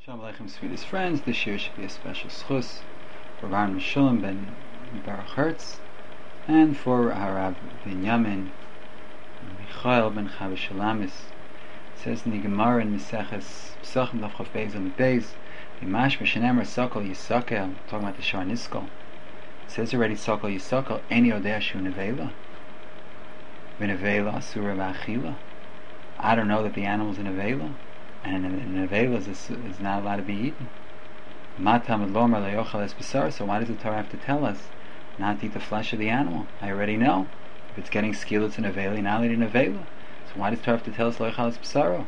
Shalom Aleichem, sweetest friends. This year should be a special schus for Aaron Meshulam ben Baruch Hertz and for Harav Binyamin Michael ben Chava Shalamis. It says in the Gemara in Meseches Pesachim Daf Chav Beis on the Beis, Yimash Mishanemer Sokol Yisakel, talking about the Shar Niskol. It says already Sokol Yisakel, Eni Odeh Shu Nevela V'Nevela Asura V'Achila. I don't know that the animal's in Nevela, and an avela is not allowed to be eaten. So why does the Torah have to tell us not to eat the flesh of the animal? I already know. If it's getting skilled, it's an avela, you're not eating an avela. So why does the Torah have to tell us lo yochal es b'saro?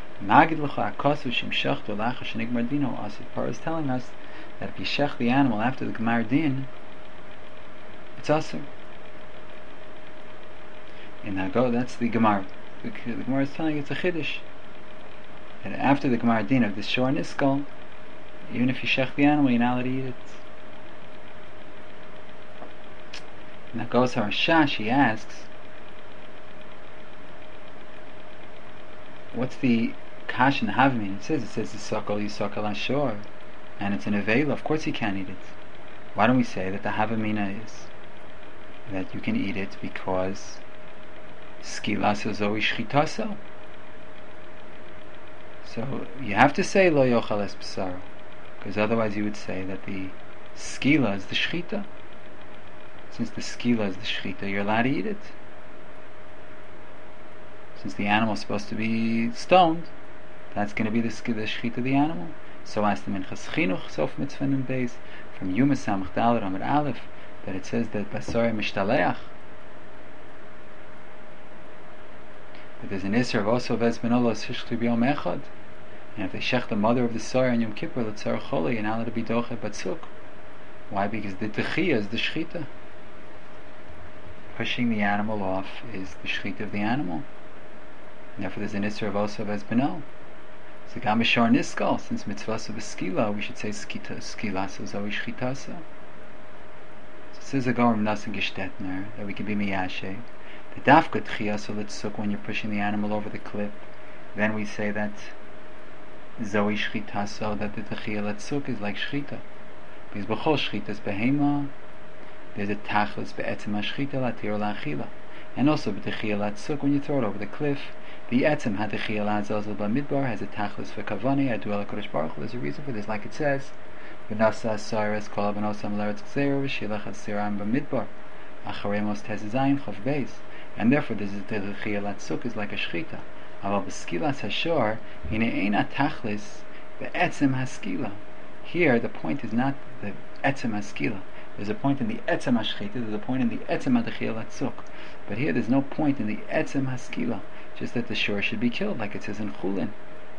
The Torah is telling us that if you shech the animal after the Gemar Din, it's asur. In Hago, that's the Gemara. The Gemara is telling you it's a chiddush. And after the Gemar Din of the Shor Niskal, even if you shech the animal, you're not allowed to eat it. Now goes Harsha, she asks, what's the kash in the Havamina? It says Yisakal Yisakal Ashor, and it's an avela, of course you can't eat it. Why don't we say that the Havamina is that you can eat it because Skilas Zoi Shchitaso? So you have to say lo yochal es b'saro, because otherwise you would say that the skila is the shchita. Since the skila is the shchita, you're allowed to eat it. Since the animal is supposed to be stoned, that's going to be the shchita of the animal. So as the Minchas Chinuch Sof Mitzvah and Beis from Yuma Samach Dalet Amud Aleph, that it says that basar mishtaleach, that there's an Isser of also Vez Benolos Hishchtu B'Yom Echad. And if they shech the mother of the Sar and Yom Kippur, the Tzar Choli, you're not allowed to be Dochet Batzuk. Why? Because the Techiyah is the Shchita. Pushing the animal off is the Shchita of the animal. And therefore there's an Isser of also Vez Benol. So Gam B'Shor Niskal, since Mitzvah of Skila, we should say Skila, so Zoe Shchita. So it says a Gorm Nasan Geshtetner, that we can be Miyashe. The dafka tchiyah, so let's look when you're pushing the animal over the cliff. Then we say that zoe shchita, so that the tchiyah letzuk is like shchita. Because b'chol shchita is behema, there's a tachlis be'etzem hashchita latir la'achila. And also b'tchiyah letzuk, when you throw it over the cliff, the etzem ha'tchiyah la'azazel b'midbar has a tachlis v'kavani, adu el HaKadosh Baruch Hu. There's a reason for this, like it says, v'nasa asares kol v'nosam l'eretz gzeir v'shilach asiram b'midbar acharemos tezayin chav beis. And therefore, the Chiyah Latzuk is like a Shchita. Aval b'skilas hashor, hine eina tachlis be'etzem haskila. Here, the point is not the etzem haskila. There's a point in the etzem hashchita. There's a point in the etzem ha'chiyah Latzuk. But here, there's no point in the etzem haskila. Just that the shor should be killed, like it says in Chulin.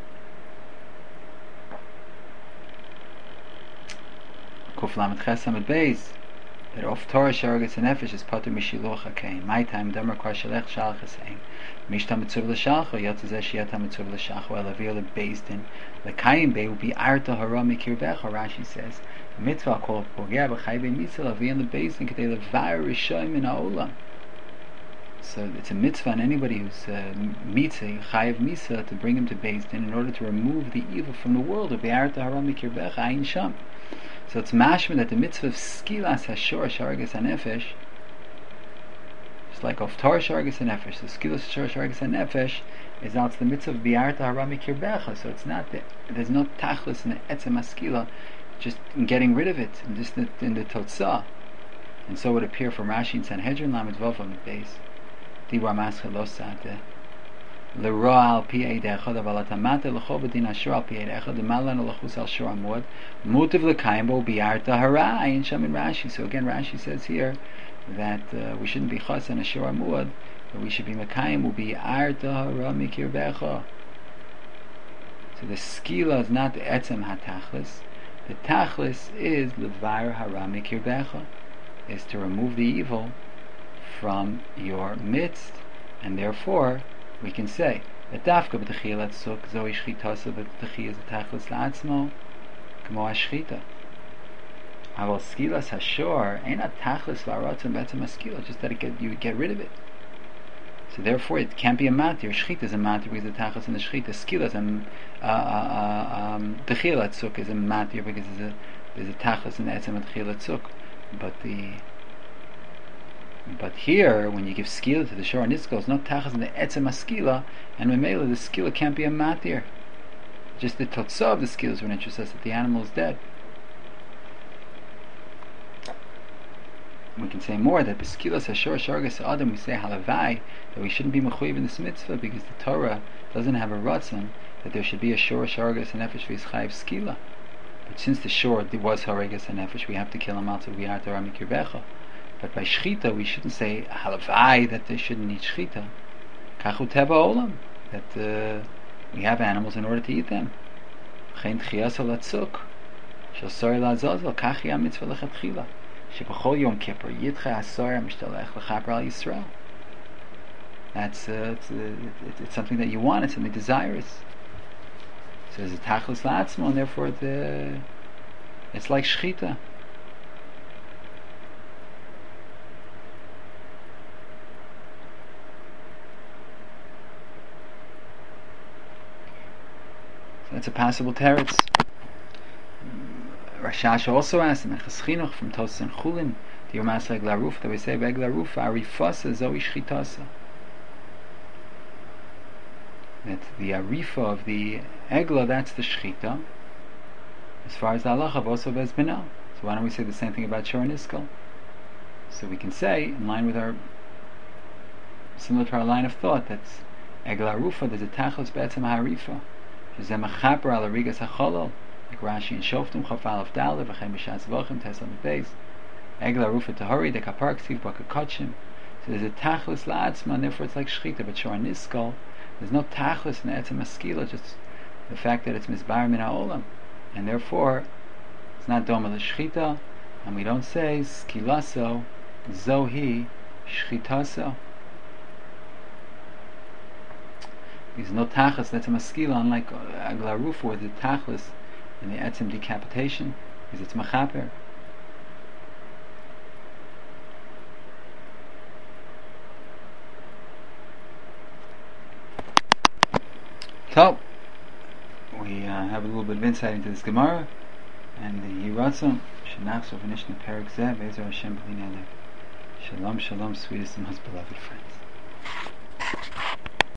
Kuf lamet ches amud beis. That of Torah Sharagas and Nefesh is Pater Mishiloch HaKein. My time, Damer Kvar Shalech Shalach HaSein. Mishta Mitzuv L'Shalcho, Yotzazeh Shiata Mitzuv L'Shalcho, Elavir L'Beisdin. L'Kayim Bei will be Arta Hara Mikir Becha, Rashi says. The mitzvah called Pogea B'Chai Bei Mitzvah, Lavir L'Beisdin, K'tei L'Vayr Rishoyim in HaOlam. So it's a mitzvah on anybody who's mitzvah, chayiv mitzvah, to bring him to Beis Din in order to remove the evil from the world of the Arta Hara Mikir Becha, Ayin Sham. So it's mashma that the mitzvah of skilas hashor sharagas hanefesh, just like of Torah sharagas hanefesh, the skilas hashor sharagas hanefesh is also the mitzvah of biarta harami kirbecha. So it's not that there's no tachlis in the etzem haskila, just in getting rid of it, and just in the totzah. And so it would appear from Rashi in Sanhedrin Lamed Vav on the base. Dibra mascha lo sate. L'ra al pi eid echad, aval atamate l'chol b'din ashur al pi eid echad, l'malan l'chus al shur amud, mutiv l'kayim bo bi'arta hara, ayin sham in Rashi. So again, Rashi says here that we shouldn't be chas on ashur amud, but we should be mekayim bo bi'arta hara mikir becha. So the skila is not the etzem hatachlis. The tachlis is l'vayr hara mikir becha, is to remove the evil from your midst, and therefore we can say that dafka b'techiyah letzuk zoe shchitasa, but b'techiyah is a tachlis la'atzmo k'mo hashchita. Aval skilas hashor ain't a tachlis v'aratzon betzem haskila, just that you get rid of it. So therefore, it can't be a matir. Shchita is a matir because the tachlis and the shchita. Skila is the chila tzuk is a matir because there's a tachlis and the etzem of chila tzuk. But here, when you give skila to the shor niskal, it's not tachlis and the etzem skila, and memela the skila can't be a matir. Just the totzah of the skila is what interests us, that the animal is dead. We can say more that b'skilas hashor shargas adam, we say halavai, that we shouldn't be mechuyev in this mitzvah because the Torah doesn't have a ratzon that there should be a shor shargas and nefesh v'ischayev skila. But since the shor was haragas and nefesh, we have to kill him out of v'yar Torah mikirbecha. But by shchita, we shouldn't say halavai that they shouldn't eat shchita. Kachu teva olam, that we have animals in order to eat them. Chen tchiyas alatzuk, shel sori la'azazel, kachi ha-mitzvah lechatchila. Shebachol Yom Kippur Yidcha Asar Mishtalech L'Chaper Al Yisrael. That's it's something that you want. It's something desirous. So there's a tachlis la'atzmo, and therefore it's like shchita. So that's a possible teretz. Rashash also asked in Mechas Chinuch from Tosas and Chulin, the Yomas Egla Rufa, that we say Egla Rufa Arifasa Zoi Shchitasa. That the Arifa of the Egla, that's the Shchita. As far as the halacha also Bez Binah. So why don't we say the same thing about Shor Niskal? So we can say, in line with similar to our line of thought, that's Egla Rufa, there's a Tachos Be'etzem HaRifa. Shezeh Mechaper Al Arigas HaCholol. Like Rashi and Shoftim, Chafal of Daleh, V'chem B'Shas V'ochem, Tesla Beis, Egla Rufa Tahori, the Kapar Ksiv Bakakotchim. So there's a Tachlis La'atzma, and therefore it's like Shchita, but Shor Niskal, there's no Tachlis in the Etzem Askila, just the fact that it's Mizbar Min HaOlam, and therefore it's not Doma L'Shchita, and we don't say Skilaso, Zohi, Shchitaso. There's no Tachlis, Etzem Askila, unlike Egla Rufa, where the Tachlis in the etzem decapitation, because it's machaper. So, we have a little bit of insight into this Gemara, and the Yiratzon, Shanachsov Nishna Perik Zev, Ezer Hashem B'li Nelek. Shalom, shalom, sweetest and most beloved friends.